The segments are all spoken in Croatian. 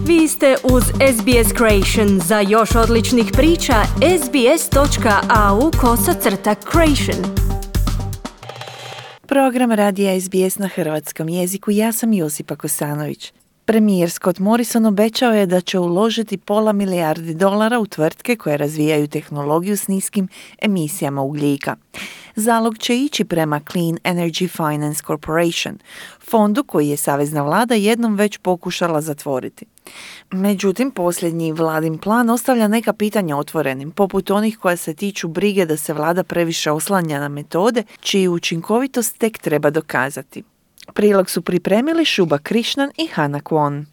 Vi ste uz SBS Creation. Za još odličnih priča, sbs.au/creation. Program radija SBS na hrvatskom jeziku. Ja sam Josipa Kosanović. Premijer Scott Morrison obećao je da će uložiti $500 milijardi u tvrtke koje razvijaju tehnologiju s niskim emisijama ugljika. Zalog će ići prema Clean Energy Finance Corporation, fondu koji je savezna vlada jednom već pokušala zatvoriti. Međutim, posljednji vladin plan ostavlja neka pitanja otvorenim, poput onih koja se tiču brige da se vlada previše oslanja na metode čiju učinkovitost tek treba dokazati. Prilog su pripremili Šuba Krišnan i Hana Kwon.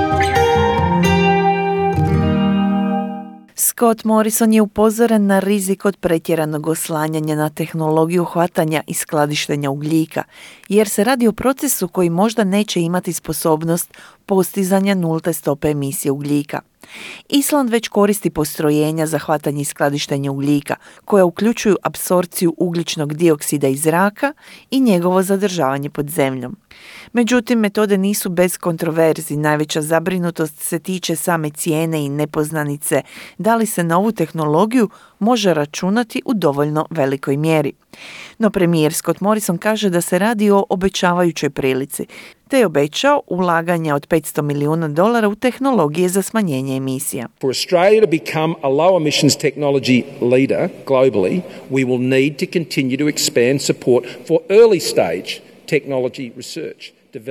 Scott Morrison je upozoren na rizik od pretjeranog oslanjanja na tehnologiju hvatanja i skladištenja ugljika, jer se radi o procesu koji možda neće imati sposobnost postizanja nulte stope emisije ugljika. Island već koristi postrojenja za hvatanje i skladištenje ugljika, koja uključuju apsorpciju ugljičnog dioksida iz zraka i njegovo zadržavanje pod zemljom. Međutim, metode nisu bez kontroverzi. Najveća zabrinutost se tiče same cijene i nepoznanice da li se na ovu tehnologiju može računati u dovoljno velikoj mjeri. No premijer Scott Morrison kaže da se radi o obećavajućoj prilici, te je obećao ulaganja od $500 milijuna u tehnologije za smanjenje emisija. For Australia to become a low emissions technology leader globally, we will need to continue to expand support for early stage technology research.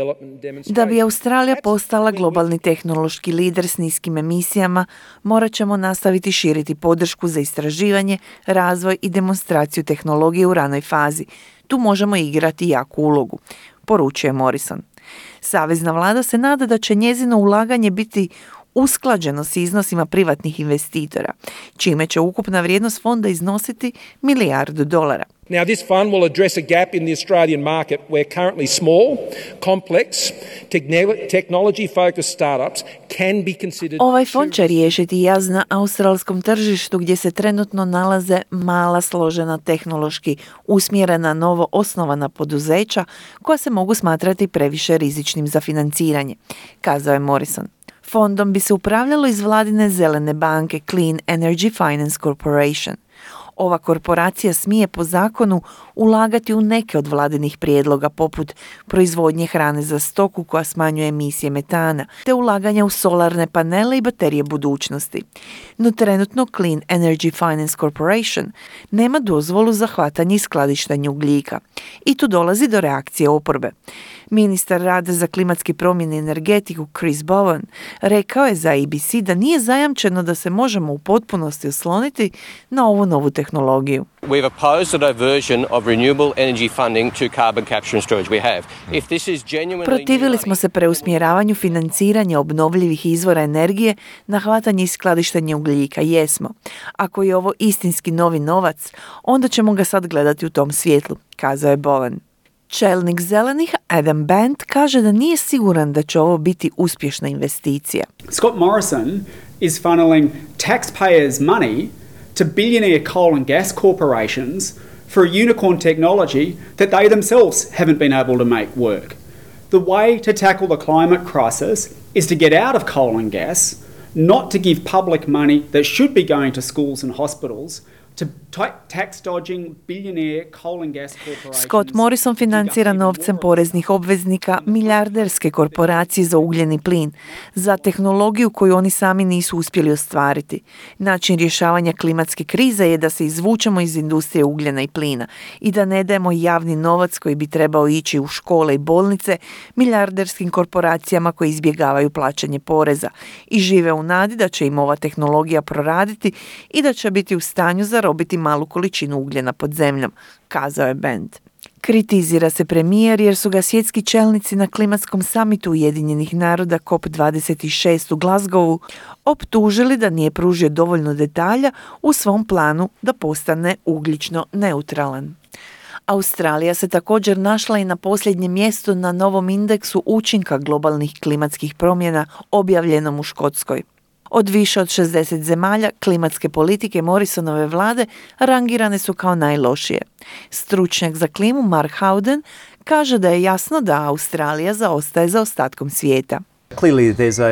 Da bi Australija postala globalni tehnološki lider s niskim emisijama, morat ćemo nastaviti širiti podršku za istraživanje, razvoj i demonstraciju tehnologije u ranoj fazi. Tu možemo igrati jaku ulogu, poručuje Morrison. Savezna vlada se nada da će njezino ulaganje biti usklađeno s iznosima privatnih investitora, čime će ukupna vrijednost fonda iznositi $1 milijardu. Now, this fund will address a gap in the Australian market where currently small, complex, technology-focused startups can be considered... Ovaj fond će riješiti jaz na australskom tržištu gdje se trenutno nalaze mala, složena, tehnološki usmjerena, novo osnovana poduzeća koja se mogu smatrati previše rizičnim za financiranje, kazao je Morrison. Fondom bi se upravljalo iz vladine zelene banke Clean Energy Finance Corporation. Ova korporacija smije po zakonu ulagati u neke od vladinih prijedloga poput proizvodnje hrane za stoku koja smanjuje emisije metana, te ulaganja u solarne panele i baterije budućnosti. No trenutno Clean Energy Finance Corporation nema dozvolu za hvatanje i skladištenje ugljika. I tu dolazi do reakcije oporbe. Ministar rada za klimatske promjene i energetiku Chris Bowen rekao je za ABC da nije zajamčeno da se možemo u potpunosti osloniti na ovu novu tehnologiju. We've opposed a diversion of renewable energy funding to carbon capture and storage. We have. If this is genuinely Protivili smo se preusmjeravanju financiranja obnovljivih izvora energije na hvatanje i skladištenje ugljika. Jesmo. Ako je ovo istinski novi novac, onda ćemo ga sad gledati u tom svjetlu, kazao je Bowen. Čelnik zelenih Adam Band kaže da nije siguran da će ovo biti uspješna investicija. Scott Morrison is funneling taxpayers' money to billionaire coal and gas corporations for a unicorn technology that they themselves haven't been able to make work. The way to tackle the climate crisis is to get out of coal and gas, not to give public money that should be going to schools and hospitals, to tax dodging billionaire coal and gas corporations. Scott Morrison financira novcem poreznih obveznika milijarderske korporacije za ugljeni plin, za tehnologiju koju oni sami nisu uspjeli ostvariti. Način rješavanja klimatske krize je da se izvučemo iz industrije ugljena i plina i da ne dajemo javni novac koji bi trebao ići u škole i bolnice milijarderskim korporacijama koje izbjegavaju plaćanje poreza i žive u nadi da će im ova tehnologija proraditi i da će biti u stanju zarobiti malu količinu ugljena pod zemljom, kazao je Band. Kritizira se premijer jer su ga svjetski čelnici na klimatskom samitu Ujedinjenih naroda COP26 u Glasgowu optužili da nije pružio dovoljno detalja u svom planu da postane ugljično neutralan. Australija se također našla i na posljednjem mjestu na novom indeksu učinka globalnih klimatskih promjena objavljenom u Škotskoj. Od više od 60 zemalja klimatske politike Morrisonove vlade rangirane su kao najlošije. Stručnjak za klimu Mark Howden kaže da je jasno da Australija zaostaje za ostatkom svijeta. Clearly there's a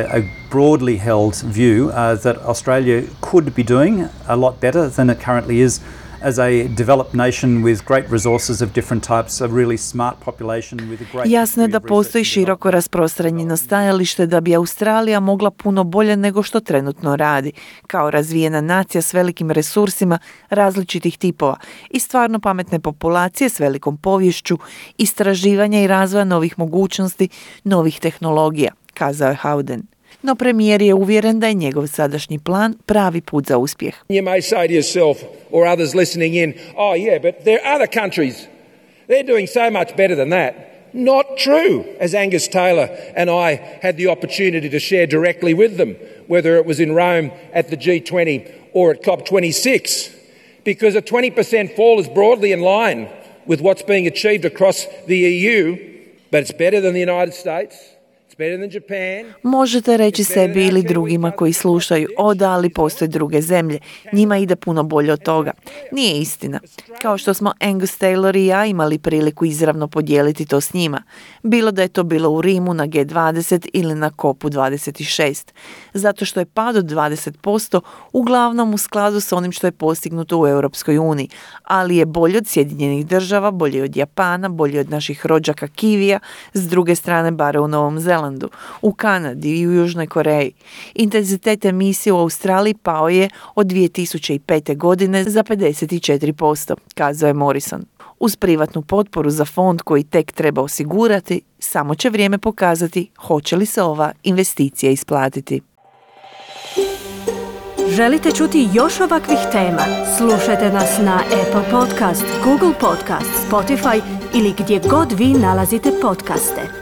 broadly held view that Australia could be doing a lot better than it currently is as a developed nation with great resources of different types, a really smart population with a great... Jasno je da postoji široko rasprostranjeno stajalište da bi Australija mogla puno bolje nego što trenutno radi, kao razvijena nacija s velikim resursima različitih tipova i stvarno pametne populacije s velikom poviješću, istraživanja i razvoja novih mogućnosti, novih tehnologija, kazao je Howden. No premijer je uvjeren da je njegov sadašnji plan pravi put za uspjeh. You may say to yourself or others listening in, oh yeah, but there are other countries. They're doing so much better than that. Not true, as Angus Taylor and I had the opportunity to share directly with them, whether it was in Rome at the G20 or at COP26, because a 20% fall is broadly in line with what's being achieved across the EU, but it's better than the United States. Možete reći sebi ili drugima koji slušaju, ali postoje druge zemlje, njima ide puno bolje od toga. Nije istina. Kao što smo Angus Taylor i ja imali priliku izravno podijeliti to s njima. Bilo da je to bilo u Rimu na G20 ili na COP-u 26. Zato što je pad od 20% uglavnom u skladu s onim što je postignuto u Europskoj uniji, ali je bolje od Sjedinjenih država, bolje od Japana, bolje od naših rođaka Kivija, s druge strane bare u Novom Zelandu, u Kanadi i u Južnoj Koreji. Intenzitet emisije u Australiji pao je od 2005. godine za 54%, kazao je Morrison. Uz privatnu potporu za fond koji tek treba osigurati, samo će vrijeme pokazati hoće li se ova investicija isplatiti. Želite čuti još ovakvih tema? Slušajte nas na Apple Podcast, Google Podcast, Spotify ili gdje god vi nalazite podcaste.